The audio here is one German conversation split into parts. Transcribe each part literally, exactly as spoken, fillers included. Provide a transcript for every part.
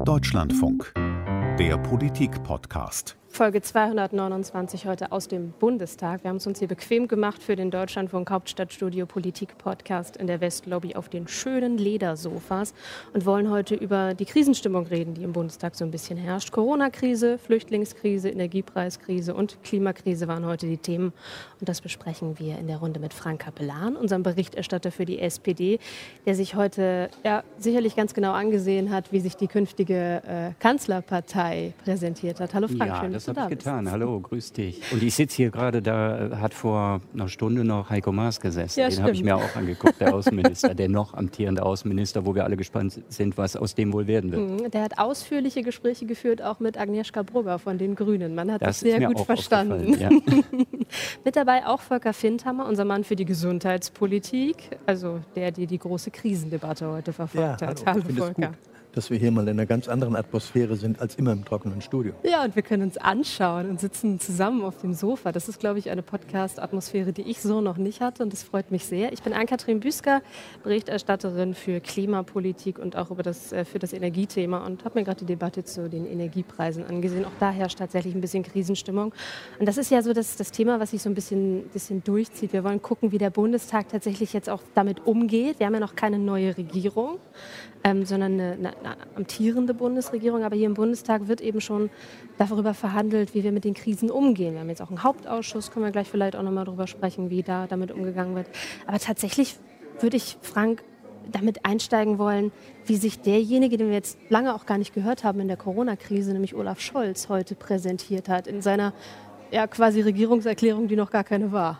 Deutschlandfunk, der Politik-Podcast. Folge zweihundertneunundzwanzig heute aus dem Bundestag. Wir haben es uns hier bequem gemacht für den Deutschlandfunk Hauptstadtstudio Politik Podcast in der Westlobby auf den schönen Ledersofas und wollen heute über die Krisenstimmung reden, die im Bundestag so ein bisschen herrscht. Corona-Krise, Flüchtlingskrise, Energiepreiskrise und Klimakrise waren heute die Themen. Und das besprechen wir in der Runde mit Frank Capellan, unserem Berichterstatter für die S P D, der sich heute ja, sicherlich ganz genau angesehen hat, wie sich die künftige äh, Kanzlerpartei präsentiert hat. Hallo Frank, ja, schön, das habe ich getan. Hallo, grüß dich. Und ich sitze hier gerade, da hat vor einer Stunde noch Heiko Maas gesessen. Ja, Den habe ich mir auch angeguckt, der Außenminister, der noch amtierende Außenminister, wo wir alle gespannt sind, was aus dem wohl werden wird. Der hat ausführliche Gespräche geführt, auch mit Agnieszka Brugger von den Grünen. Man hat das sich sehr gut verstanden. Ja. Mit dabei auch Volker Findhammer, unser Mann für die Gesundheitspolitik, also der, der die große Krisendebatte heute verfolgt ja, hat. Hallo, hallo Volker. Gut, dass wir hier mal in einer ganz anderen Atmosphäre sind als immer im trockenen Studio. Ja, und wir können uns anschauen und sitzen zusammen auf dem Sofa. Das ist, glaube ich, eine Podcast-Atmosphäre, die ich so noch nicht hatte und das freut mich sehr. Ich bin Ann-Kathrin Büsker, Berichterstatterin für Klimapolitik und auch über das, für das Energiethema und habe mir gerade die Debatte zu den Energiepreisen angesehen. Auch da herrscht tatsächlich ein bisschen Krisenstimmung. Und das ist ja so das, das Thema, was sich so ein bisschen, bisschen durchzieht. Wir wollen gucken, wie der Bundestag tatsächlich jetzt auch damit umgeht. Wir haben ja noch keine neue Regierung. Ähm, sondern eine, eine, eine amtierende Bundesregierung. Aber hier im Bundestag wird eben schon darüber verhandelt, wie wir mit den Krisen umgehen. Wir haben jetzt auch einen Hauptausschuss, können wir gleich vielleicht auch nochmal darüber sprechen, wie da damit umgegangen wird. Aber tatsächlich würde ich, Frank, damit einsteigen wollen, wie sich derjenige, den wir jetzt lange auch gar nicht gehört haben in der Corona-Krise, nämlich Olaf Scholz, heute präsentiert hat in seiner ja, quasi Regierungserklärung, die noch gar keine war.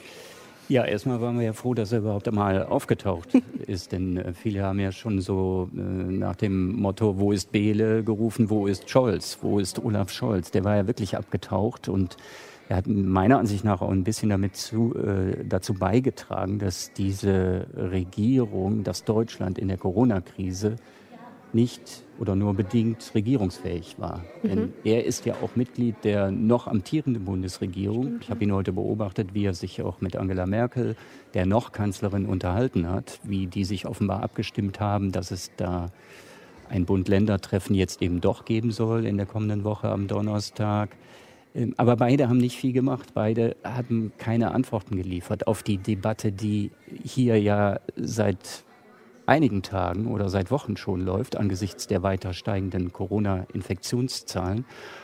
Ja, erstmal waren wir ja froh, dass er überhaupt einmal aufgetaucht ist, denn äh, viele haben ja schon so äh, nach dem Motto, wo ist Behle gerufen, wo ist Scholz, wo ist Olaf Scholz? Der war ja wirklich abgetaucht und er hat meiner Ansicht nach auch ein bisschen damit zu, äh, dazu beigetragen, dass diese Regierung, dass Deutschland in der Corona-Krise nicht oder nur bedingt regierungsfähig war. Mhm. Denn er ist ja auch Mitglied der noch amtierenden Bundesregierung. Stimmt. Ich habe ihn heute beobachtet, wie er sich auch mit Angela Merkel, der noch Kanzlerin, unterhalten hat, wie die sich offenbar abgestimmt haben, dass es da ein Bund-Länder-Treffen jetzt eben doch geben soll in der kommenden Woche am Donnerstag. Aber beide haben nicht viel gemacht. Beide haben keine Antworten geliefert auf die Debatte, die hier ja seit einigen Tagen oder seit Wochen schon läuft, angesichts der weiter steigenden Corona-Infektionszahlen.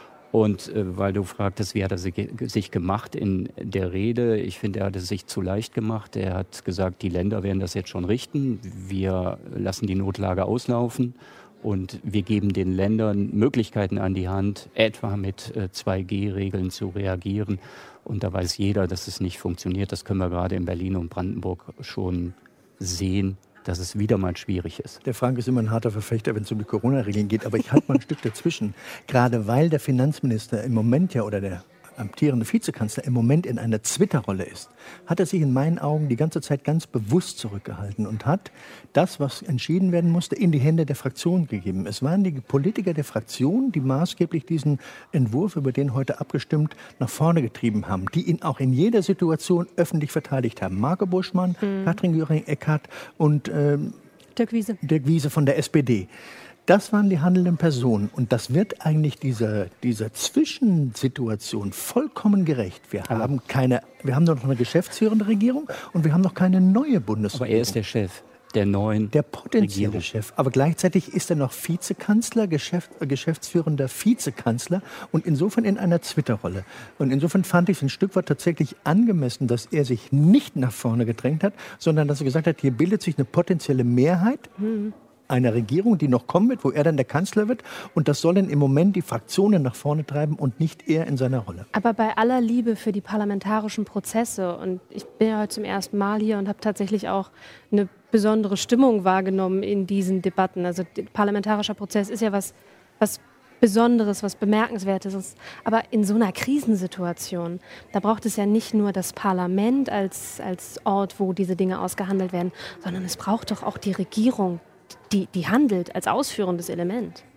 Und äh, weil du fragtest, wie hat er sich, sich gemacht in der Rede, ich finde, er hat es sich zu leicht gemacht. Er hat gesagt, die Länder werden das jetzt schon richten. Wir lassen die Notlage auslaufen und wir geben den Ländern Möglichkeiten an die Hand, etwa mit äh, zwei G Regeln zu reagieren. Und da weiß jeder, dass es nicht funktioniert. Das können wir gerade in Berlin und Brandenburg schon sehen, dass es wieder mal schwierig ist. Der Frank ist immer ein harter Verfechter, wenn es um die Corona-Regeln geht, aber ich halte mal ein Stück dazwischen. Gerade weil der Finanzminister im Moment ja oder der amtierende Vizekanzler im Moment in einer Twitter-Rolle ist, hat er sich in meinen Augen die ganze Zeit ganz bewusst zurückgehalten und hat das, was entschieden werden musste, in die Hände der Fraktion gegeben. Es waren die Politiker der Fraktion, die maßgeblich diesen Entwurf, über den heute abgestimmt, nach vorne getrieben haben, die ihn auch in jeder Situation öffentlich verteidigt haben. Marco Buschmann, mhm. Katrin Göring-Eckardt und ähm, Dirk Wiese. Dirk Wiese von der S P D. Das waren die handelnden Personen und das wird eigentlich dieser, dieser Zwischensituation vollkommen gerecht. Wir haben keine, wir haben noch eine geschäftsführende Regierung und wir haben noch keine neue Bundesregierung. Aber er ist der Chef der neuen Der potenzielle Regierung. Chef. Aber gleichzeitig ist er noch Vizekanzler, Geschäft, äh, geschäftsführender Vizekanzler und insofern in einer Twitter-Rolle. Und insofern fand ich es ein Stück weit tatsächlich angemessen, dass er sich nicht nach vorne gedrängt hat, sondern dass er gesagt hat, hier bildet sich eine potenzielle Mehrheit. Mhm. Einer Regierung, die noch kommen wird, wo er dann der Kanzler wird. Und das sollen im Moment die Fraktionen nach vorne treiben und nicht er in seiner Rolle. Aber bei aller Liebe für die parlamentarischen Prozesse, und ich bin ja heute zum ersten Mal hier und habe tatsächlich auch eine besondere Stimmung wahrgenommen in diesen Debatten. Also der parlamentarische Prozess ist ja was, was Besonderes, was Bemerkenswertes ist. Aber in so einer Krisensituation, da braucht es ja nicht nur das Parlament als, als Ort, wo diese Dinge ausgehandelt werden, sondern es braucht doch auch die Regierung, Die, die handelt als ausführendes Element.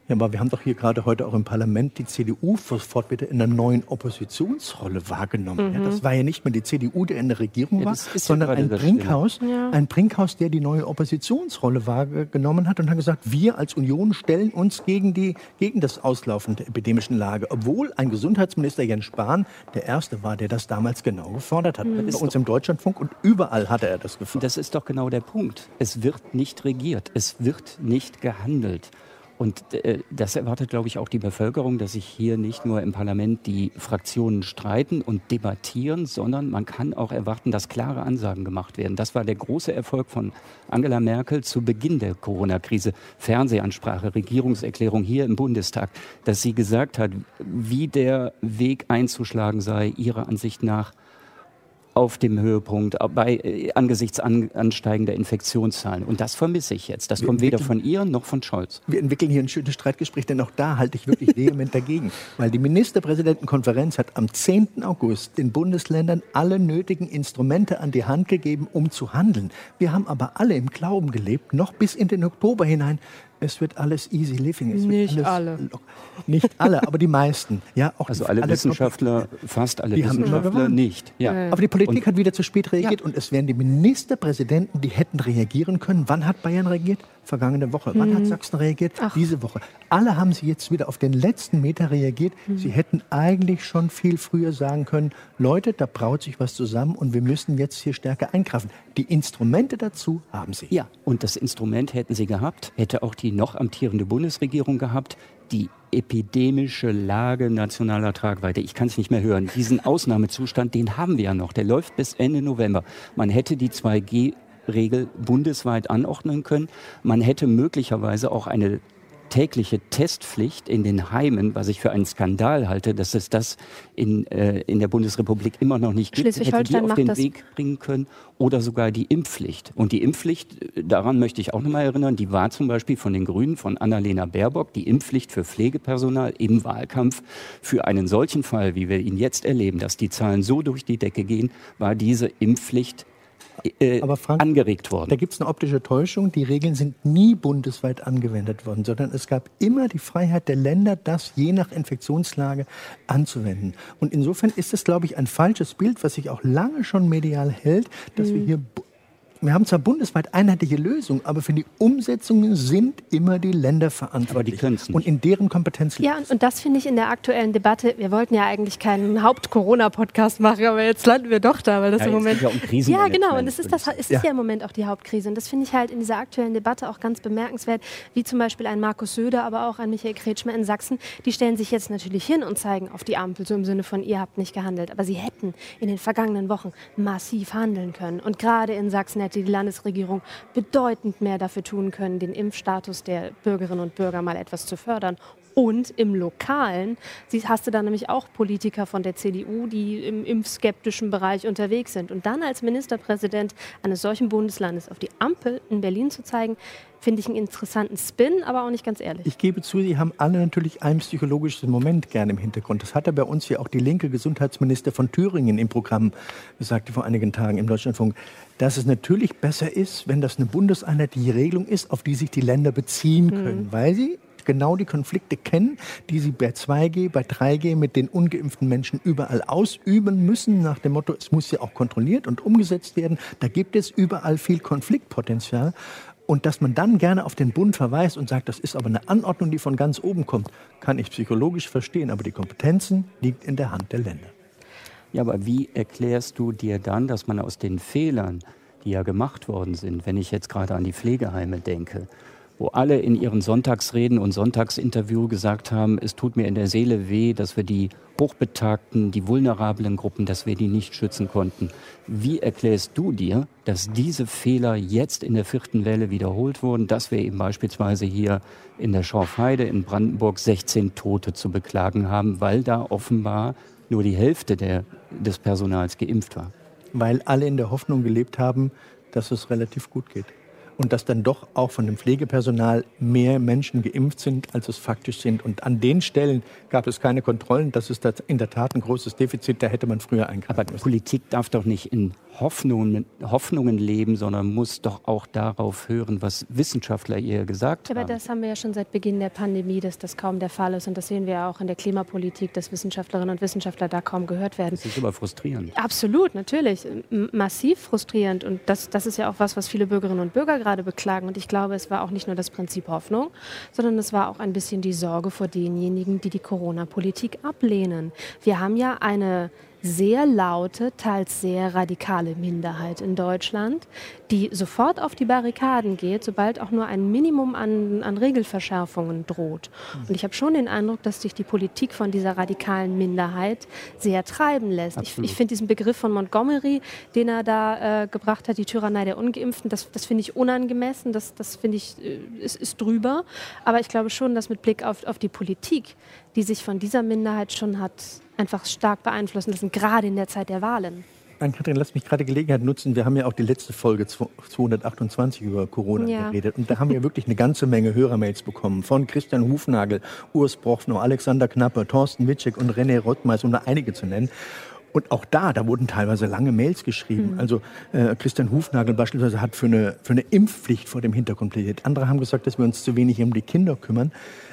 Ja, aber wir haben doch hier gerade heute auch im Parlament die C D U sofort wieder in einer neuen Oppositionsrolle wahrgenommen. Mhm. Ja, das war ja nicht mehr die C D U, die in der Regierung ja, war, sondern ja ein Brinkhaus, ja. ein Brinkhaus, der die neue Oppositionsrolle wahrgenommen hat und hat gesagt, wir als Union stellen uns gegen, die, gegen das Auslaufen der epidemischen Lage. Obwohl ein Gesundheitsminister Jens Spahn der Erste war, der das damals genau gefordert hat. Mhm. Bei uns im Deutschlandfunk und überall hatte er das gefordert. Das ist doch genau der Punkt. Es wird nicht regiert, es wird nicht gehandelt. Und äh, das erwartet, glaube ich, auch die Bevölkerung, dass sich hier nicht nur im Parlament die Fraktionen streiten und debattieren, sondern man kann auch erwarten, dass klare Ansagen gemacht werden. Das war der große Erfolg von Angela Merkel zu Beginn der Corona-Krise. Fernsehansprache, Regierungserklärung hier im Bundestag, dass sie gesagt hat, wie der Weg einzuschlagen sei, ihrer Ansicht nach, auf dem Höhepunkt, bei, äh, angesichts an, ansteigender Infektionszahlen. Und das vermisse ich jetzt. Das wir kommt weder von ihr noch von Scholz. Wir entwickeln hier ein schönes Streitgespräch, denn auch da halte ich wirklich vehement dagegen. Weil die Ministerpräsidentenkonferenz hat am zehnten August den Bundesländern alle nötigen Instrumente an die Hand gegeben, um zu handeln. Wir haben aber alle im Glauben gelebt, noch bis in den Oktober hinein, es wird alles easy living. Es nicht wird alle. Nicht alle, aber die meisten. Ja, auch also alle, alle Wissenschaftler, fast alle die Wissenschaftler nicht. Ja. Aber die Politik und, hat wieder zu spät reagiert. Ja. Und es wären die Ministerpräsidenten, die hätten reagieren können. Wann hat Bayern reagiert? Vergangene Woche. Wann mhm. hat Sachsen reagiert? Ach. Diese Woche. Alle haben sie jetzt wieder auf den letzten Meter reagiert. Mhm. Sie hätten eigentlich schon viel früher sagen können, Leute, da braut sich was zusammen und wir müssen jetzt hier stärker eingreifen. Die Instrumente dazu haben sie. Ja, und das Instrument hätten sie gehabt, hätte auch die noch amtierende Bundesregierung gehabt, die epidemische Lage nationaler Tragweite. Ich kann es nicht mehr hören. Diesen Ausnahmezustand, den haben wir ja noch. Der läuft bis Ende November. Man hätte die zwei G Regel bundesweit anordnen können. Man hätte möglicherweise auch eine tägliche Testpflicht in den Heimen, was ich für einen Skandal halte, dass es das in, äh, in der Bundesrepublik immer noch nicht gibt, hätte die auf den Weg bringen können. Oder sogar die Impfpflicht. Und die Impfpflicht, daran möchte ich auch noch mal erinnern, die war zum Beispiel von den Grünen, von Annalena Baerbock, die Impfpflicht für Pflegepersonal im Wahlkampf. Für einen solchen Fall, wie wir ihn jetzt erleben, dass die Zahlen so durch die Decke gehen, war diese Impfpflicht Äh, Aber Frank, angeregt worden. Da gibt es eine optische Täuschung. Die Regeln sind nie bundesweit angewendet worden, sondern es gab immer die Freiheit der Länder, das je nach Infektionslage anzuwenden. Und insofern ist es, glaube ich, ein falsches Bild, was sich auch lange schon medial hält, dass mhm. wir hier... Wir haben zwar bundesweit einheitliche Lösungen, aber für die Umsetzungen sind immer die Länder verantwortlich. Aber die können es nicht. Und in deren Kompetenz liegt Ja, und, und das finde ich in der aktuellen Debatte, wir wollten ja eigentlich keinen Haupt-Corona-Podcast machen, aber jetzt landen wir doch da, weil das ja, im Moment... Ja, um ja, genau, und es ist, das, es ist ja. ja im Moment auch die Hauptkrise. Und das finde ich halt in dieser aktuellen Debatte auch ganz bemerkenswert, wie zum Beispiel ein Markus Söder, aber auch ein Michael Kretschmer in Sachsen, die stellen sich jetzt natürlich hin und zeigen auf die Ampel, so im Sinne von, ihr habt nicht gehandelt. Aber sie hätten in den vergangenen Wochen massiv handeln können. Und gerade in Sachsen hätte die Landesregierung bedeutend mehr dafür tun können, den Impfstatus der Bürgerinnen und Bürger mal etwas zu fördern. Und im Lokalen hast du dann nämlich auch Politiker von der C D U, die im impfskeptischen Bereich unterwegs sind. Und dann als Ministerpräsident eines solchen Bundeslandes auf die Ampel in Berlin zu zeigen, finde ich einen interessanten Spin, aber auch nicht ganz ehrlich. Ich gebe zu, Sie haben alle natürlich ein psychologisches Moment gerne im Hintergrund. Das hat ja bei uns hier auch die linke Gesundheitsminister von Thüringen im Programm gesagt vor einigen Tagen im Deutschlandfunk, dass es natürlich besser ist, wenn das eine bundeseinheitliche Regelung ist, auf die sich die Länder beziehen können, mhm. weil sie genau die Konflikte kennen, die sie bei zwei G, bei drei G mit den ungeimpften Menschen überall ausüben müssen, nach dem Motto, es muss ja auch kontrolliert und umgesetzt werden. Da gibt es überall viel Konfliktpotenzial. Und dass man dann gerne auf den Bund verweist und sagt, das ist aber eine Anordnung, die von ganz oben kommt, kann ich psychologisch verstehen. Aber die Kompetenzen liegt in der Hand der Länder. Ja, aber wie erklärst du dir dann, dass man aus den Fehlern, die ja gemacht worden sind, wenn ich jetzt gerade an die Pflegeheime denke, wo alle in ihren Sonntagsreden und Sonntagsinterview gesagt haben, es tut mir in der Seele weh, dass wir die Hochbetagten, die vulnerablen Gruppen, dass wir die nicht schützen konnten. Wie erklärst du dir, dass diese Fehler jetzt in der vierten Welle wiederholt wurden, dass wir eben beispielsweise hier in der Schorfheide in Brandenburg sechzehn Tote zu beklagen haben, weil da offenbar nur die Hälfte der, des Personals geimpft war? Weil alle in der Hoffnung gelebt haben, dass es relativ gut geht. und dass dann doch auch von dem Pflegepersonal mehr Menschen geimpft sind, als es faktisch sind. Und an den Stellen gab es keine Kontrollen. Das ist in der Tat ein großes Defizit, da hätte man früher eingreifen Aber müssen. Politik darf doch nicht in Hoffnungen, Hoffnungen leben, sondern muss doch auch darauf hören, was Wissenschaftler ihr gesagt Aber haben. das haben wir ja schon seit Beginn der Pandemie, dass das kaum der Fall ist. Und das sehen wir ja auch in der Klimapolitik, dass Wissenschaftlerinnen und Wissenschaftler da kaum gehört werden. Das ist aber frustrierend. Absolut, natürlich. M- massiv frustrierend. Und das, das ist ja auch was, was viele Bürgerinnen und Bürger gerade beklagen. Und ich glaube, es war auch nicht nur das Prinzip Hoffnung, sondern es war auch ein bisschen die Sorge vor denjenigen, die die Corona-Politik ablehnen. Wir haben ja eine sehr laute, teils sehr radikale Minderheit in Deutschland, die sofort auf die Barrikaden geht, sobald auch nur ein Minimum an, an Regelverschärfungen droht. Und ich habe schon den Eindruck, dass sich die Politik von dieser radikalen Minderheit sehr treiben lässt. Absolut. Ich, ich finde diesen Begriff von Montgomery, den er da äh, gebracht hat, die Tyrannei der Ungeimpften, das, das finde ich unangemessen, das, das finde ich, äh, ist, ist drüber. Aber ich glaube schon, dass mit Blick auf, auf die Politik, die sich von dieser Minderheit schon hat einfach stark beeinflussen lassen, gerade in der Zeit der Wahlen. Ann-Kathrin, lass mich gerade Gelegenheit nutzen. Wir haben ja auch die letzte Folge zweihundertachtundzwanzig über Corona ja. geredet. Und da haben wir wirklich eine ganze Menge Hörermails bekommen. Von Christian Hufnagel, Urs Prochnow, Alexander Knappe, Thorsten Witschek und René Rottmeis, um da einige zu nennen. Und auch da, da wurden teilweise lange Mails geschrieben. Mhm. Also äh, Christian Hufnagel beispielsweise hat für eine, für eine Impfpflicht vor dem Hintergrund plädiert. Andere haben gesagt, dass wir uns zu wenig um die Kinder kümmern.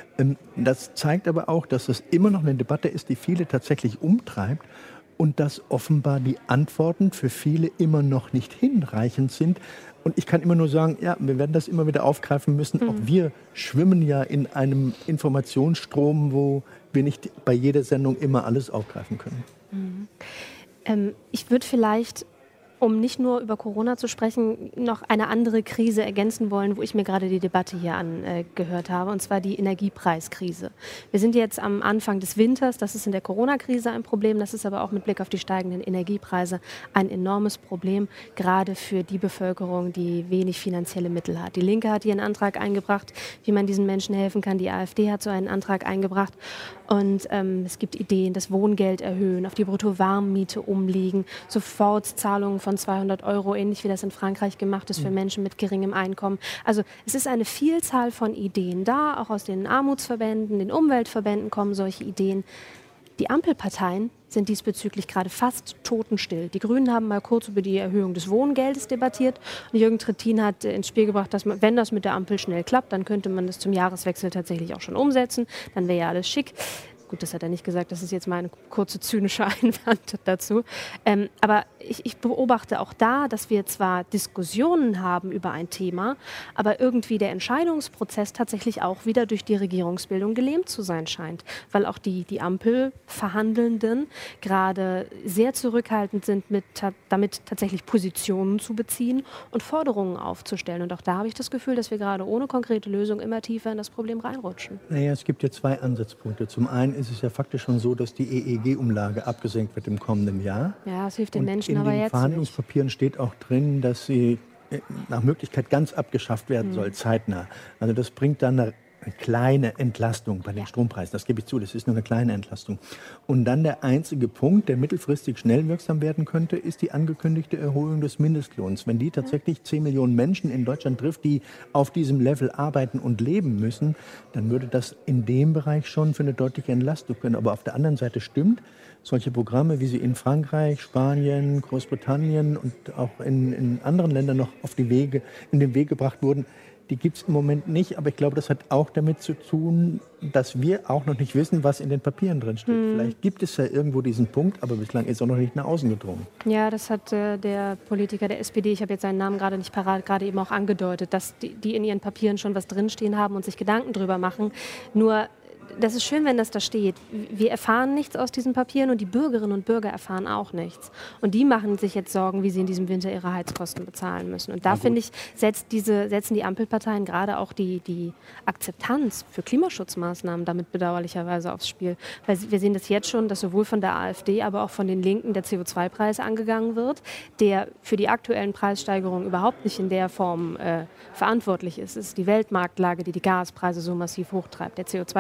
Das zeigt aber auch, dass es immer noch eine Debatte ist, die viele tatsächlich umtreibt und dass offenbar die Antworten für viele immer noch nicht hinreichend sind. Und ich kann immer nur sagen, ja, wir werden das immer wieder aufgreifen müssen. Mhm. Auch wir schwimmen ja in einem Informationsstrom, wo wir nicht bei jeder Sendung immer alles aufgreifen können. Mhm. Ähm, ich würde vielleicht, um nicht nur über Corona zu sprechen, noch eine andere Krise ergänzen wollen, wo ich mir gerade die Debatte hier angehört habe, und zwar die Energiepreiskrise. Wir sind jetzt am Anfang des Winters, das ist in der Corona-Krise ein Problem, das ist aber auch mit Blick auf die steigenden Energiepreise ein enormes Problem, gerade für die Bevölkerung, die wenig finanzielle Mittel hat. Die Linke hat hier einen Antrag eingebracht, wie man diesen Menschen helfen kann, die AfD hat so einen Antrag eingebracht und ähm, es gibt Ideen, das Wohngeld erhöhen, auf die Brutto-Warmmiete umlegen, Sofortzahlungen von zweihundert Euro, ähnlich wie das in Frankreich gemacht ist für Menschen mit geringem Einkommen. Also es ist eine Vielzahl von Ideen da, auch aus den Armutsverbänden, den Umweltverbänden kommen solche Ideen. Die Ampelparteien sind diesbezüglich gerade fast totenstill. Die Grünen haben mal kurz über die Erhöhung des Wohngeldes debattiert und Jürgen Trittin hat ins Spiel gebracht, dass man, wenn das mit der Ampel schnell klappt, dann könnte man das zum Jahreswechsel tatsächlich auch schon umsetzen. Dann wäre ja alles schick. Gut, das hat er nicht gesagt, das ist jetzt mal ein kurze zynische Einwand dazu. Ähm, aber ich, ich beobachte auch da, dass wir zwar Diskussionen haben über ein Thema, aber irgendwie der Entscheidungsprozess tatsächlich auch wieder durch die Regierungsbildung gelähmt zu sein scheint. Weil auch die, die Ampelverhandelnden gerade sehr zurückhaltend sind, mit, damit tatsächlich Positionen zu beziehen und Forderungen aufzustellen. Und auch da habe ich das Gefühl, dass wir gerade ohne konkrete Lösung immer tiefer in das Problem reinrutschen. Naja, es gibt ja zwei Ansatzpunkte. Zum einen ist es ja faktisch schon so, dass die E E G-Umlage abgesenkt wird im kommenden Jahr. Ja, das hilft den Und Menschen aber jetzt nicht. In den Verhandlungspapieren steht auch drin, dass sie nach Möglichkeit ganz abgeschafft werden soll, zeitnah. Also das bringt dann eine eine kleine Entlastung bei den ja. Strompreisen. Das gebe ich zu, das ist nur eine kleine Entlastung. Und dann der einzige Punkt, der mittelfristig schnell wirksam werden könnte, ist die angekündigte Erhöhung des Mindestlohns. Wenn die tatsächlich zehn Millionen Menschen in Deutschland trifft, die auf diesem Level arbeiten und leben müssen, dann würde das in dem Bereich schon für eine deutliche Entlastung können. Aber auf der anderen Seite stimmt, solche Programme, wie sie in Frankreich, Spanien, Großbritannien und auch in, in anderen Ländern noch auf die Wege, in den Weg gebracht wurden, die gibt es im Moment nicht, aber ich glaube, das hat auch damit zu tun, dass wir auch noch nicht wissen, was in den Papieren drin steht. Hm. Vielleicht gibt es ja irgendwo diesen Punkt, aber bislang ist er noch nicht nach außen gedrungen. Ja, das hat äh, der Politiker der S P D, ich habe jetzt seinen Namen gerade nicht parat, gerade eben auch angedeutet, dass die, die in ihren Papieren schon was drinstehen haben und sich Gedanken drüber machen. Nur das ist schön, wenn das da steht. Wir erfahren nichts aus diesen Papieren und die Bürgerinnen und Bürger erfahren auch nichts. Und die machen sich jetzt Sorgen, wie sie in diesem Winter ihre Heizkosten bezahlen müssen. Und da, finde ich, setzt diese, setzen die Ampelparteien gerade auch die, die Akzeptanz für Klimaschutzmaßnahmen damit bedauerlicherweise aufs Spiel. Weil wir sehen das jetzt schon, dass sowohl von der AfD, aber auch von den Linken der C O zwei Preis angegangen wird, der für die aktuellen Preissteigerungen überhaupt nicht in der Form äh, verantwortlich ist. Es ist die Weltmarktlage, die die Gaspreise so massiv hochtreibt. Der C O zwei Preis macht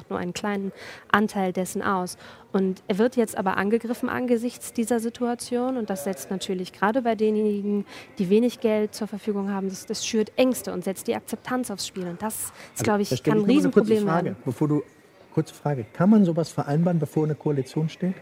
macht nur einen kleinen Anteil dessen aus. Und er wird jetzt aber angegriffen angesichts dieser Situation und das setzt natürlich gerade bei denjenigen, die wenig Geld zur Verfügung haben, das, das schürt Ängste und setzt die Akzeptanz aufs Spiel. Und das, ist, also, glaube ich, da kann ein ich Riesenproblem Frage, werden. Bevor du, kurze Frage, kann man sowas vereinbaren, bevor eine Koalition steht?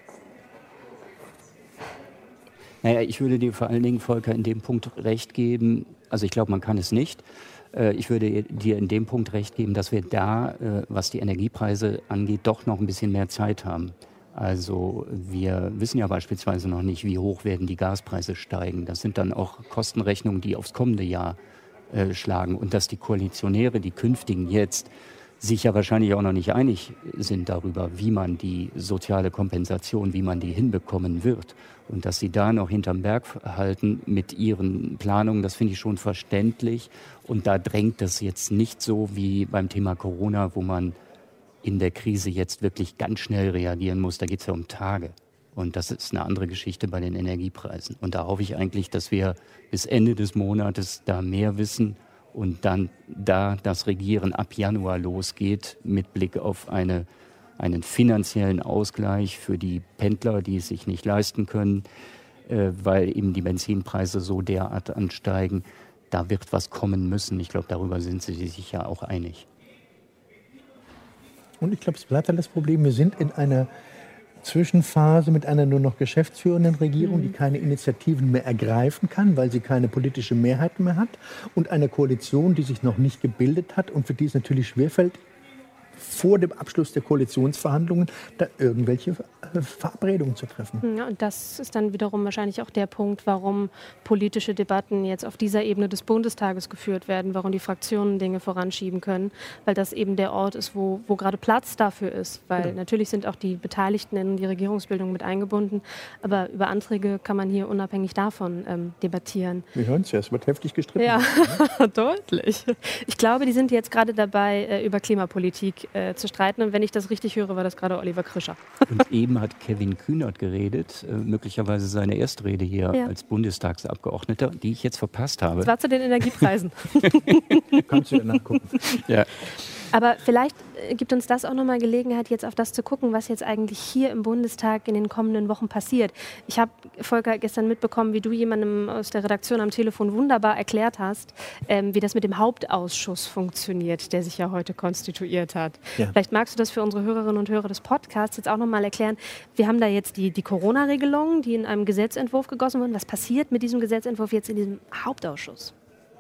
Naja, ich würde dir vor allen Dingen, Volker, in dem Punkt recht geben, also ich glaube, man kann es nicht. Ich würde dir in dem Punkt recht geben, dass wir da, was die Energiepreise angeht, doch noch ein bisschen mehr Zeit haben. Also wir wissen ja beispielsweise noch nicht, wie hoch werden die Gaspreise steigen. Das sind dann auch Kostenrechnungen, die aufs kommende Jahr äh, schlagen. Und dass die Koalitionäre, die künftigen jetzt, sich ja wahrscheinlich auch noch nicht einig sind darüber, wie man die soziale Kompensation, wie man die hinbekommen wird. Und dass sie da noch hinterm Berg halten mit ihren Planungen, das finde ich schon verständlich. Und da drängt es jetzt nicht so wie beim Thema Corona, wo man in der Krise jetzt wirklich ganz schnell reagieren muss. Da geht es ja um Tage. Und das ist eine andere Geschichte bei den Energiepreisen. Und da hoffe ich eigentlich, dass wir bis Ende des Monates da mehr wissen und dann da das Regieren ab Januar losgeht mit Blick auf eine, einen finanziellen Ausgleich für die Pendler, die es sich nicht leisten können, äh, weil eben die Benzinpreise so derart ansteigen. Da wird was kommen müssen. Ich glaube, darüber sind sie sich ja auch einig. Und ich glaube, es bleibt dann das Problem, wir sind in einer Zwischenphase mit einer nur noch geschäftsführenden Regierung, die keine Initiativen mehr ergreifen kann, weil sie keine politische Mehrheit mehr hat. Und eine Koalition, die sich noch nicht gebildet hat und für die es natürlich schwerfällt, vor dem Abschluss der Koalitionsverhandlungen da irgendwelche Verabredungen zu treffen. Ja, und das ist dann wiederum wahrscheinlich auch der Punkt, warum politische Debatten jetzt auf dieser Ebene des Bundestages geführt werden, warum die Fraktionen Dinge voranschieben können, weil das eben der Ort ist, wo, wo gerade Platz dafür ist. Weil ja. natürlich sind auch die Beteiligten in die Regierungsbildung mit eingebunden, aber über Anträge kann man hier unabhängig davon ähm, debattieren. Wir hören es ja, es wird heftig gestritten. Ja, deutlich. Ich glaube, die sind jetzt gerade dabei, äh, über Klimapolitik äh, zu streiten. Und wenn ich das richtig höre, war das gerade Oliver Krischer. Und eben hat Kevin Kühnert geredet, äh, möglicherweise seine erste Rede hier ja. als Bundestagsabgeordneter, die ich jetzt verpasst habe. Das war zu den Energiepreisen. Kannst du ja nachgucken. Ja. Aber vielleicht gibt uns das auch nochmal Gelegenheit, jetzt auf das zu gucken, was jetzt eigentlich hier im Bundestag in den kommenden Wochen passiert. Ich habe, Volker, gestern mitbekommen, wie du jemandem aus der Redaktion am Telefon wunderbar erklärt hast, ähm, wie das mit dem Hauptausschuss funktioniert, der sich ja heute konstituiert hat. Ja. Vielleicht magst du das für unsere Hörerinnen und Hörer des Podcasts jetzt auch nochmal erklären. Wir haben da jetzt die, die Corona-Regelungen, die in einem Gesetzentwurf gegossen wurden. Was passiert mit diesem Gesetzentwurf jetzt in diesem Hauptausschuss?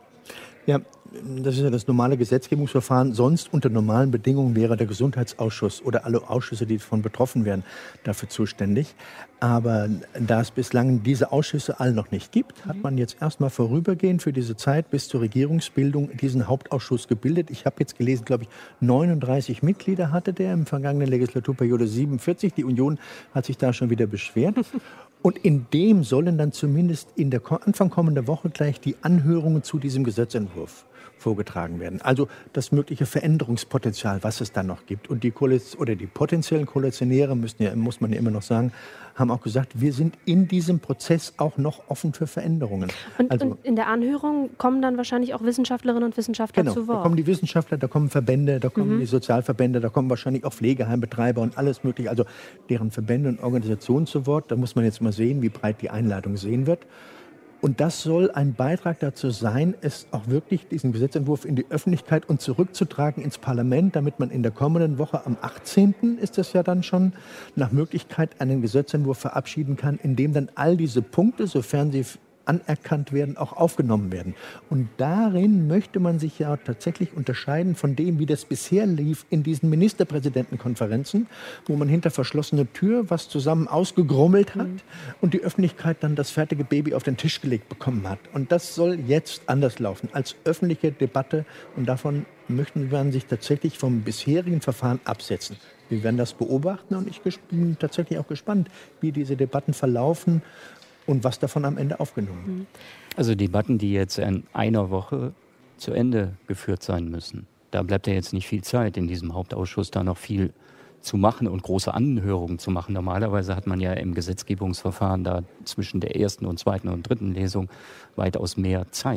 Ja, das ist ja das normale Gesetzgebungsverfahren. Sonst unter normalen Bedingungen wäre der Gesundheitsausschuss oder alle Ausschüsse, die davon betroffen wären, dafür zuständig. Aber da es bislang diese Ausschüsse alle noch nicht gibt, hat man jetzt erstmal vorübergehend für diese Zeit bis zur Regierungsbildung diesen Hauptausschuss gebildet. Ich habe jetzt gelesen, glaube ich, neununddreißig Mitglieder hatte der, im vergangenen Legislaturperiode siebenundvierzig. Die Union hat sich da schon wieder beschwert. Und in dem sollen dann zumindest in der Anfang kommender Woche gleich die Anhörungen zu diesem Gesetzentwurf vorgetragen werden. Also das mögliche Veränderungspotenzial, was es dann noch gibt. Und die Koalition oder die potenziellen Koalitionäre, müssen ja, muss man ja immer noch sagen, haben auch gesagt, wir sind in diesem Prozess auch noch offen für Veränderungen. Und, also, und in der Anhörung kommen dann wahrscheinlich auch Wissenschaftlerinnen und Wissenschaftler genau, zu Wort. Da kommen die Wissenschaftler, da kommen Verbände, da kommen mhm. die Sozialverbände, da kommen wahrscheinlich auch Pflegeheimbetreiber und alles mögliche, also deren Verbände und Organisationen zu Wort. Da muss man jetzt mal sehen, wie breit die Einladung sehen wird. Und das soll ein Beitrag dazu sein, es auch wirklich, diesen Gesetzentwurf in die Öffentlichkeit und zurückzutragen ins Parlament, damit man in der kommenden Woche, am achtzehnten ist das ja dann schon, nach Möglichkeit einen Gesetzentwurf verabschieden kann, in dem dann all diese Punkte, sofern sie anerkannt werden, auch aufgenommen werden. Und darin möchte man sich ja tatsächlich unterscheiden von dem, wie das bisher lief in diesen Ministerpräsidentenkonferenzen, wo man hinter verschlossener Tür was zusammen ausgegrummelt hat mhm. und die Öffentlichkeit dann das fertige Baby auf den Tisch gelegt bekommen hat. Und das soll jetzt anders laufen, als öffentliche Debatte. Und davon möchten wir sich tatsächlich vom bisherigen Verfahren absetzen. Wir werden das beobachten und ich bin tatsächlich auch gespannt, wie diese Debatten verlaufen und was davon am Ende aufgenommen wird. Also Debatten, die jetzt in einer Woche zu Ende geführt sein müssen. Da bleibt ja jetzt nicht viel Zeit, in diesem Hauptausschuss da noch viel zu machen und große Anhörungen zu machen. Normalerweise hat man ja im Gesetzgebungsverfahren da zwischen der ersten und zweiten und dritten Lesung weitaus mehr Zeit.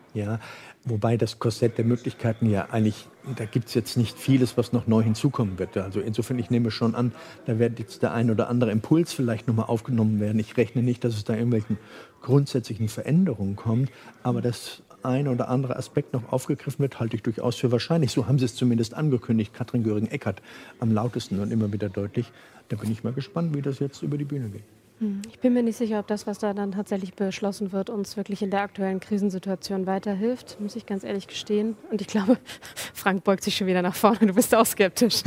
Ja, wobei das Korsett der Möglichkeiten ja eigentlich, da gibt es jetzt nicht vieles, was noch neu hinzukommen wird. Also insofern, ich nehme schon an, da wird jetzt der ein oder andere Impuls vielleicht nochmal aufgenommen werden. Ich rechne nicht, dass es da irgendwelchen grundsätzlichen Veränderungen kommt, aber das ein oder andere Aspekt noch aufgegriffen wird, halte ich durchaus für wahrscheinlich. So haben sie es zumindest angekündigt, Katrin Göring-Eckardt am lautesten und immer wieder deutlich. Da bin ich mal gespannt, wie das jetzt über die Bühne geht. Ich bin mir nicht sicher, ob das, was da dann tatsächlich beschlossen wird, uns wirklich in der aktuellen Krisensituation weiterhilft, muss ich ganz ehrlich gestehen. Und ich glaube, Frank beugt sich schon wieder nach vorne, du bist auch skeptisch.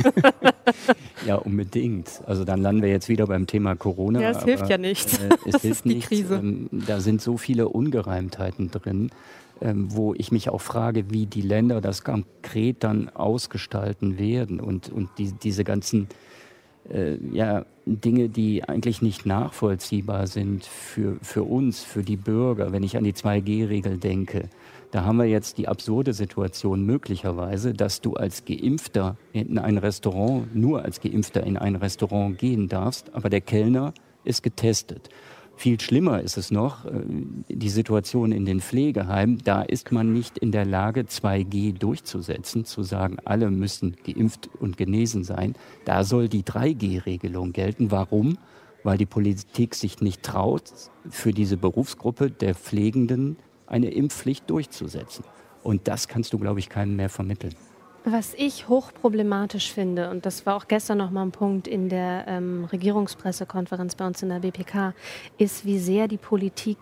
Ja, unbedingt. Also dann landen wir jetzt wieder beim Thema Corona. Ja, es hilft ja nichts. Äh, es das hilft ist die nichts. Krise. Ähm, da sind so viele Ungereimtheiten drin, ähm, wo ich mich auch frage, wie die Länder das konkret dann ausgestalten werden und, und die, diese ganzen Äh, ja, Dinge, die eigentlich nicht nachvollziehbar sind für, für uns, für die Bürger. Wenn ich an die zwei G Regel denke, da haben wir jetzt die absurde Situation möglicherweise, dass du als Geimpfter in ein Restaurant, nur als Geimpfter in ein Restaurant gehen darfst, aber der Kellner ist getestet. Viel schlimmer ist es noch, die Situation in den Pflegeheimen. Da ist man nicht in der Lage, zwei G durchzusetzen, zu sagen, alle müssen geimpft und genesen sein. Da soll die drei G Regelung gelten. Warum? Weil die Politik sich nicht traut, für diese Berufsgruppe der Pflegenden eine Impfpflicht durchzusetzen. Und das kannst du, glaube ich, keinem mehr vermitteln. Was ich hochproblematisch finde, und das war auch gestern noch mal ein Punkt in der ähm, Regierungspressekonferenz bei uns in der B P K, ist, wie sehr die Politik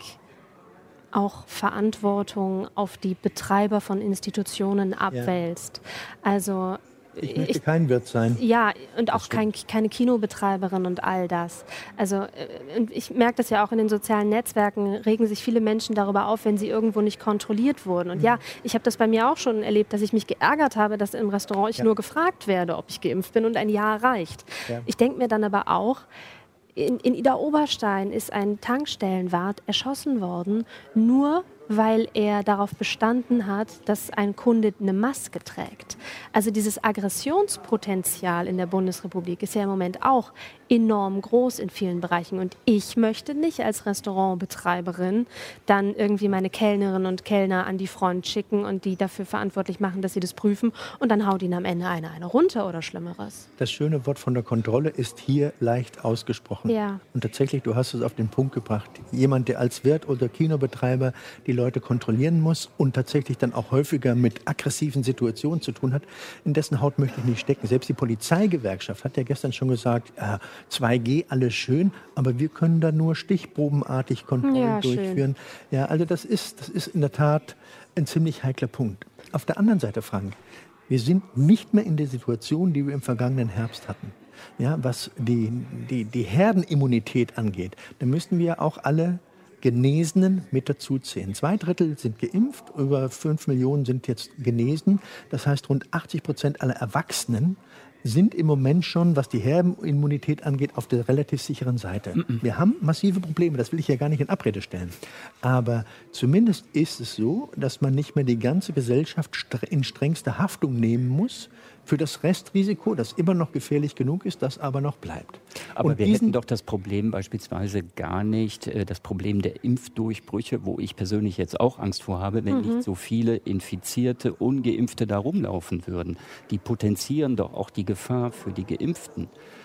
auch Verantwortung auf die Betreiber von Institutionen abwälzt. Ja. Also Ich möchte ich, kein Wirt sein. Ja, und auch kein, keine Kinobetreiberin und all das. Also und ich merke das ja auch in den sozialen Netzwerken, regen sich viele Menschen darüber auf, wenn sie irgendwo nicht kontrolliert wurden. Und mhm. ja, ich habe das bei mir auch schon erlebt, dass ich mich geärgert habe, dass im Restaurant ich ja. nur gefragt werde, ob ich geimpft bin und ein Ja reicht. Ja. Ich denke mir dann aber auch, in, in Ida Oberstein ist ein Tankstellenwart erschossen worden, nur weil er darauf bestanden hat, dass ein Kunde eine Maske trägt. Also dieses Aggressionspotenzial in der Bundesrepublik ist ja im Moment auch enorm groß in vielen Bereichen. Und ich möchte nicht als Restaurantbetreiberin dann irgendwie meine Kellnerinnen und Kellner an die Front schicken und die dafür verantwortlich machen, dass sie das prüfen und dann haut ihnen am Ende eine, eine runter oder Schlimmeres. Das schöne Wort von der Kontrolle ist hier leicht ausgesprochen. Ja. Und tatsächlich, du hast es auf den Punkt gebracht, jemand, der als Wirt oder Kinobetreiber die Leute kontrollieren muss und tatsächlich dann auch häufiger mit aggressiven Situationen zu tun hat, in dessen Haut möchte ich nicht stecken. Selbst die Polizeigewerkschaft hat ja gestern schon gesagt, äh, zwei G, alles schön, aber wir können da nur stichprobenartig Kontrollen ja, durchführen. Schön. Ja, also das ist, das ist in der Tat ein ziemlich heikler Punkt. Auf der anderen Seite, Frank, wir sind nicht mehr in der Situation, die wir im vergangenen Herbst hatten. Ja, was die, die, die Herdenimmunität angeht, da müssten wir auch alle Genesenen mit dazuzählen. Zwei Drittel sind geimpft, über fünf Millionen sind jetzt genesen. Das heißt, rund achtzig Prozent aller Erwachsenen sind im Moment schon, was die Herdenimmunität angeht, auf der relativ sicheren Seite. Mm-mm. Wir haben massive Probleme, das will ich ja gar nicht in Abrede stellen. Aber zumindest ist es so, dass man nicht mehr die ganze Gesellschaft in strengste Haftung nehmen muss für das Restrisiko, das immer noch gefährlich genug ist, das aber noch bleibt. Aber Und wir diesen hätten doch das Problem beispielsweise gar nicht, das Problem der Impfdurchbrüche, wo ich persönlich jetzt auch Angst vor habe, wenn mhm. nicht so viele Infizierte, Ungeimpfte da rumlaufen würden. Die potenzieren doch auch die Gefahr für die Geimpften.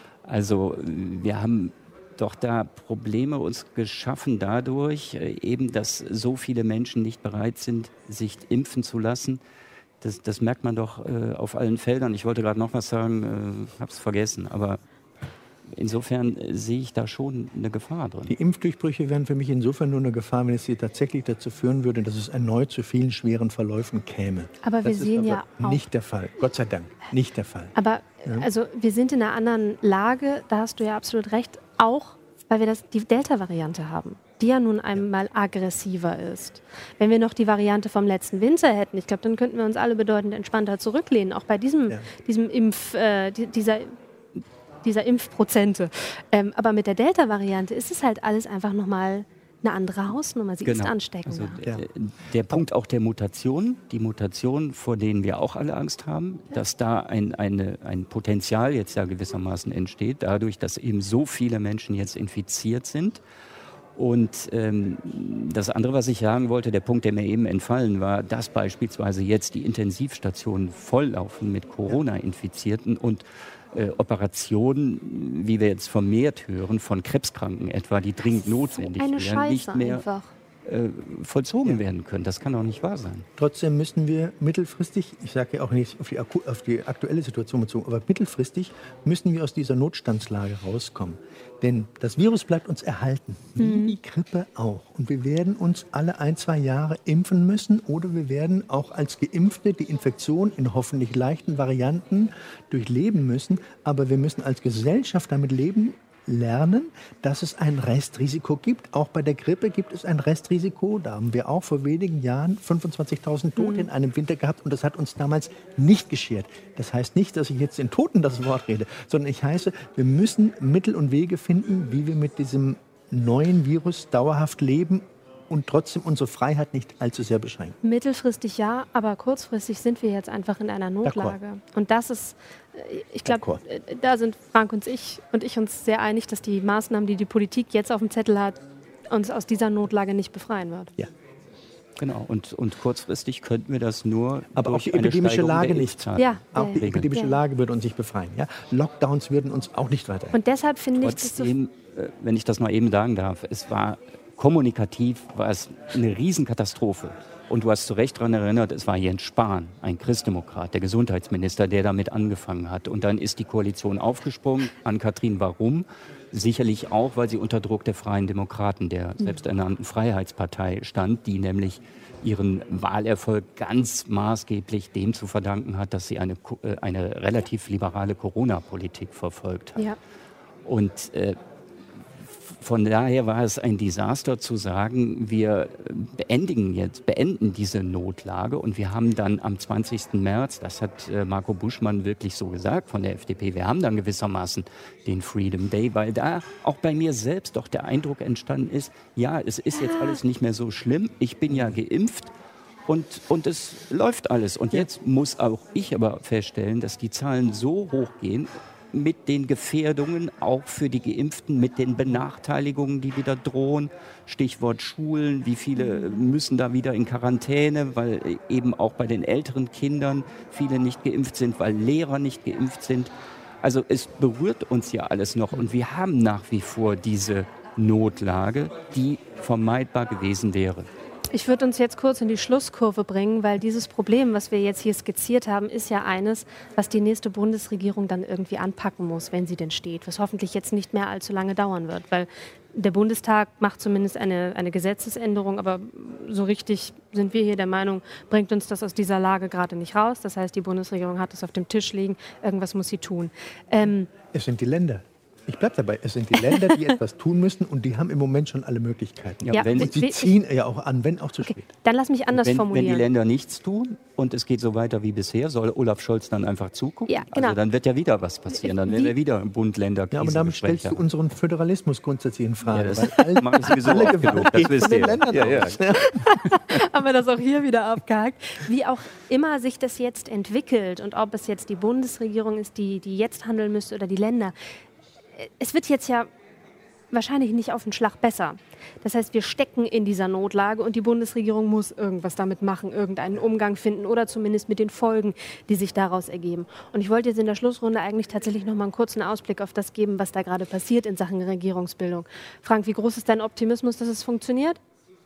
Also wir haben doch da Probleme uns geschaffen dadurch, eben, dass so viele Menschen nicht bereit sind, sich impfen zu lassen. Das, das merkt man doch äh, auf allen Feldern. Ich wollte gerade noch was sagen, äh, habe es vergessen. Aber insofern äh, sehe ich da schon eine Gefahr drin. Die Impfdurchbrüche wären für mich insofern nur eine Gefahr, wenn es sie tatsächlich dazu führen würde, dass es erneut zu vielen schweren Verläufen käme. Aber wir das sehen ist ja aber auch nicht der Fall. Gott sei Dank, nicht der Fall. Aber ja. also wir sind in einer anderen Lage, da hast du ja absolut recht, auch weil wir das, die Delta-Variante haben, die ja nun einmal aggressiver ist. Wenn wir noch die Variante vom letzten Winter hätten, ich glaube, dann könnten wir uns alle bedeutend entspannter zurücklehnen, auch bei diesem, ja. diesem Impf, äh, dieser, dieser Impfprozente. Ähm, aber mit der Delta-Variante ist es halt alles einfach nochmal eine andere Hausnummer. Sie genau. ist ansteckender. Also der, der Punkt auch der Mutation, die Mutation, vor denen wir auch alle Angst haben, ja. dass da ein, eine, ein Potenzial jetzt ja gewissermaßen entsteht, dadurch, dass eben so viele Menschen jetzt infiziert sind. Und ähm, das andere, was ich sagen wollte, der Punkt, der mir eben entfallen war, dass beispielsweise jetzt die Intensivstationen volllaufen mit Corona-Infizierten und äh, Operationen, wie wir jetzt vermehrt hören, von Krebskranken etwa, die dringend notwendig eine wären, Scheiße nicht mehr einfach. äh, vollzogen Ja. werden können. Das kann doch nicht wahr sein. Trotzdem müssen wir mittelfristig, ich sage ja auch nicht auf die, Aku- auf die aktuelle Situation bezogen, aber mittelfristig müssen wir aus dieser Notstandslage rauskommen. Denn das Virus bleibt uns erhalten, wie die Grippe auch. Und wir werden uns alle ein, zwei Jahre impfen müssen oder wir werden auch als Geimpfte die Infektion in hoffentlich leichten Varianten durchleben müssen. Aber wir müssen als Gesellschaft damit leben, lernen, dass es ein Restrisiko gibt. Auch bei der Grippe gibt es ein Restrisiko. Da haben wir auch vor wenigen Jahren fünfundzwanzigtausend Tote in einem Winter gehabt und das hat uns damals nicht geschert. Das heißt nicht, dass ich jetzt den Toten das Wort rede, sondern ich heiße, wir müssen Mittel und Wege finden, wie wir mit diesem neuen Virus dauerhaft leben und trotzdem unsere Freiheit nicht allzu sehr beschränken. Mittelfristig ja, aber kurzfristig sind wir jetzt einfach in einer Notlage. Und das ist, äh, ich glaube, D'accord. äh, da sind Frank und ich und ich uns sehr einig, dass die Maßnahmen, die die Politik jetzt auf dem Zettel hat, uns aus dieser Notlage nicht befreien wird. Ja. Genau, und, und kurzfristig könnten wir das nur Aber auch durch die eine epidemische Steigerung Lage der nicht. Impfzahlen Ja, Auch die ja. epidemische Ja. Lage würde uns nicht befreien. Ja? Lockdowns würden uns auch nicht weiterhelfen. Und deshalb finde ich, dass so Trotzdem, äh, wenn ich das mal eben sagen darf, es war kommunikativ war es eine Riesenkatastrophe. Und du hast zu Recht daran erinnert, es war Jens Spahn, ein Christdemokrat, der Gesundheitsminister, der damit angefangen hat. Und dann ist die Koalition aufgesprungen. Ann-Kathrin, warum? Sicherlich auch, weil sie unter Druck der Freien Demokraten, der selbsternannten Freiheitspartei stand, die nämlich ihren Wahlerfolg ganz maßgeblich dem zu verdanken hat, dass sie eine, Ko- äh, eine relativ liberale Corona-Politik verfolgt hat. ja. Und äh, von daher war es ein Desaster zu sagen, wir beendigen jetzt, beenden diese Notlage und wir haben dann am zwanzigsten März, das hat äh, Marco Buschmann wirklich so gesagt von der F D P, wir haben dann gewissermaßen den Freedom Day, weil da auch bei mir selbst doch der Eindruck entstanden ist, ja, es ist jetzt alles nicht mehr so schlimm, ich bin ja geimpft. Und, und es läuft alles. Und jetzt muss auch ich aber feststellen, dass die Zahlen so hoch gehen, mit den Gefährdungen, auch für die Geimpften, mit den Benachteiligungen, die wieder drohen. Stichwort Schulen, wie viele müssen da wieder in Quarantäne, weil eben auch bei den älteren Kindern viele nicht geimpft sind, weil Lehrer nicht geimpft sind. Also es berührt uns ja alles noch und wir haben nach wie vor diese Notlage, die vermeidbar gewesen wäre. Ich würde uns jetzt kurz in die Schlusskurve bringen, weil dieses Problem, was wir jetzt hier skizziert haben, ist ja eines, was die nächste Bundesregierung dann irgendwie anpacken muss, wenn sie denn steht, was hoffentlich jetzt nicht mehr allzu lange dauern wird, weil der Bundestag macht zumindest eine, eine Gesetzesänderung, aber so richtig sind wir hier der Meinung, bringt uns das aus dieser Lage gerade nicht raus. Das heißt, die Bundesregierung hat es auf dem Tisch liegen, irgendwas muss sie tun. Ähm, Es sind die Länder. Ich bleibe dabei, es sind die Länder, die etwas tun müssen und die haben im Moment schon alle Möglichkeiten. Ja, Ja, wenn, wir- Und sie wir- ziehen ja auch an, wenn auch zu okay, spät. dann lass mich anders wenn, wenn formulieren. die Länder nichts tun und es geht so weiter wie bisher, soll Olaf Scholz dann einfach zugucken? Ja, genau. Also dann wird ja wieder was passieren. Dann werden Wie- wir wieder im Bund, Länder, Ja, aber damit stellst du unseren Föderalismus grundsätzlich in Frage. Ja, das weil all- mache ich sowieso alle oft genug, Gewalt das geht wisst von den ihr. Ländern Ja, ja. aus. Ja. Haben wir das auch hier wieder abgehakt. Wie auch immer sich das jetzt entwickelt und ob es jetzt die Bundesregierung ist, die, die jetzt handeln müsste oder die Länder. Es wird jetzt ja wahrscheinlich nicht auf den Schlag besser. Das heißt, wir stecken in dieser Notlage und die Bundesregierung muss irgendwas damit machen, irgendeinen Umgang finden oder zumindest mit den Folgen, die sich daraus ergeben. Und ich wollte jetzt in der Schlussrunde eigentlich tatsächlich noch mal einen kurzen Ausblick auf das geben, was da gerade passiert in Sachen Regierungsbildung. Frank, wie groß ist dein Optimismus, dass es funktioniert?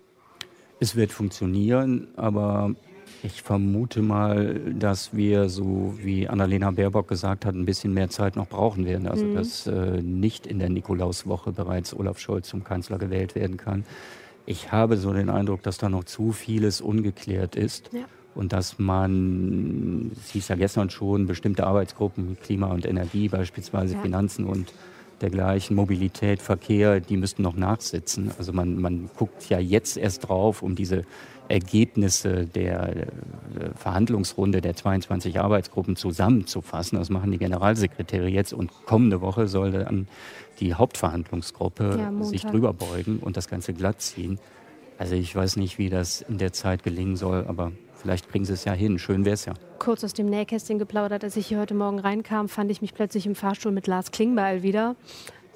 Es wird funktionieren, aber ich vermute mal, dass wir, so wie Annalena Baerbock gesagt hat, ein bisschen mehr Zeit noch brauchen werden. Also Mhm. dass äh, nicht in der Nikolauswoche bereits Olaf Scholz zum Kanzler gewählt werden kann. Ich habe so den Eindruck, dass da noch zu vieles ungeklärt ist. Ja. Und dass man, es hieß ja gestern schon, bestimmte Arbeitsgruppen, Klima und Energie beispielsweise, Ja. Finanzen und dergleichen, Mobilität, Verkehr, die müssten noch nachsitzen. Also man, man guckt ja jetzt erst drauf, um diese Ergebnisse der äh, Verhandlungsrunde der zweiundzwanzig Arbeitsgruppen zusammenzufassen. Das machen die Generalsekretäre jetzt und kommende Woche soll dann die Hauptverhandlungsgruppe Ja, Montag. sich drüber beugen und das Ganze glatt ziehen. Also ich weiß nicht, wie das in der Zeit gelingen soll, aber vielleicht kriegen sie es ja hin. Schön wäre es ja. Kurz aus dem Nähkästchen geplaudert, als ich hier heute Morgen reinkam, fand ich mich plötzlich im Fahrstuhl mit Lars Klingbeil wieder.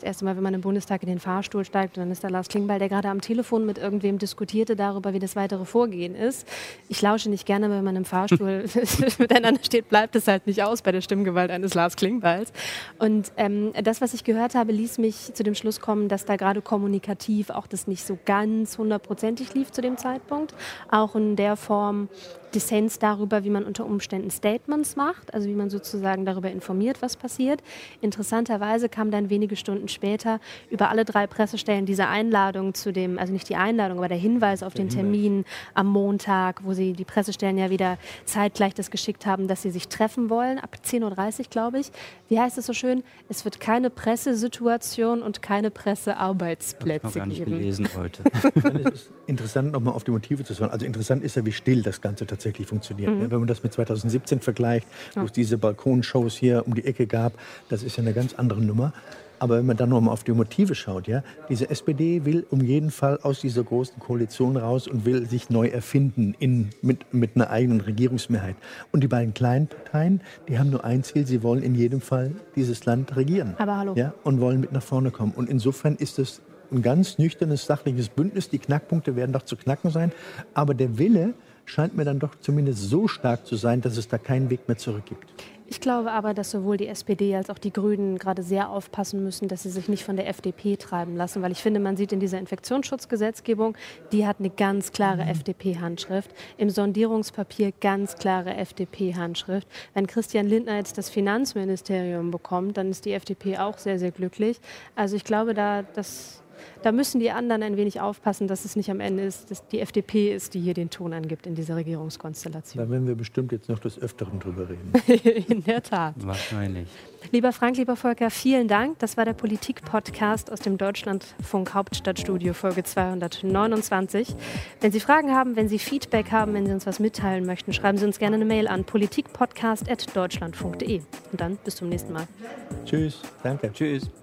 Das erste Mal, wenn man im Bundestag in den Fahrstuhl steigt, dann ist da Lars Klingbeil, der gerade am Telefon mit irgendwem diskutierte darüber, wie das weitere Vorgehen ist. Ich lausche nicht gerne, wenn man im Fahrstuhl miteinander steht, bleibt es halt nicht aus bei der Stimmgewalt eines Lars Klingbeils. Und ähm, das, was ich gehört habe, ließ mich zu dem Schluss kommen, dass da gerade kommunikativ auch das nicht so ganz hundertprozentig lief zu dem Zeitpunkt. Auch in der Form Dissens darüber, wie man unter Umständen Statements macht, also wie man sozusagen darüber informiert, was passiert. Interessanterweise kam dann wenige Stunden später über alle drei Pressestellen diese Einladung zu dem, also nicht die Einladung, aber der Hinweis auf den Termin am Montag, wo sie die Pressestellen ja wieder zeitgleich das geschickt haben, dass sie sich treffen wollen, ab zehn Uhr dreißig, glaube ich. Wie heißt es so schön? Es wird keine Pressesituation und keine Pressearbeitsplätze ich gar nicht geben. gelesen heute. Es ist interessant, nochmal auf die Motive zu schauen. Also interessant ist ja, wie still das Ganze tatsächlich tatsächlich funktioniert. Mhm. Wenn man das mit zweitausendsiebzehn vergleicht, wo ja. es diese Balkonshows hier um die Ecke gab, das ist ja eine ganz andere Nummer. Aber wenn man dann nochmal auf die Motive schaut, ja, diese S P D will um jeden Fall aus dieser großen Koalition raus und will sich neu erfinden in, mit, mit einer eigenen Regierungsmehrheit. Und die beiden kleinen Parteien, die haben nur ein Ziel, sie wollen in jedem Fall dieses Land regieren. Aber hallo. Ja, und wollen mit nach vorne kommen. Und insofern ist es ein ganz nüchternes, sachliches Bündnis. Die Knackpunkte werden doch zu knacken sein. Aber der Wille scheint mir dann doch zumindest so stark zu sein, dass es da keinen Weg mehr zurück gibt. Ich glaube aber, dass sowohl die S P D als auch die Grünen gerade sehr aufpassen müssen, dass sie sich nicht von der F D P treiben lassen. Weil ich finde, man sieht in dieser Infektionsschutzgesetzgebung, die hat eine ganz klare mhm. F D P-Handschrift. Im Sondierungspapier ganz klare F D P-Handschrift. Wenn Christian Lindner jetzt das Finanzministerium bekommt, dann ist die F D P auch sehr, sehr glücklich. Also ich glaube, da das... Da müssen die anderen ein wenig aufpassen, dass es nicht am Ende ist, dass die F D P ist, die hier den Ton angibt in dieser Regierungskonstellation. Da werden wir bestimmt jetzt noch des Öfteren drüber reden. In der Tat. Wahrscheinlich. Lieber Frank, lieber Volker, vielen Dank. Das war der Politik-Podcast aus dem Deutschlandfunk Hauptstadtstudio, Folge zweihundertneunundzwanzig. Wenn Sie Fragen haben, wenn Sie Feedback haben, wenn Sie uns was mitteilen möchten, schreiben Sie uns gerne eine Mail an politikpodcast at deutschlandfunk punkt de. Und dann bis zum nächsten Mal. Tschüss, danke. Tschüss.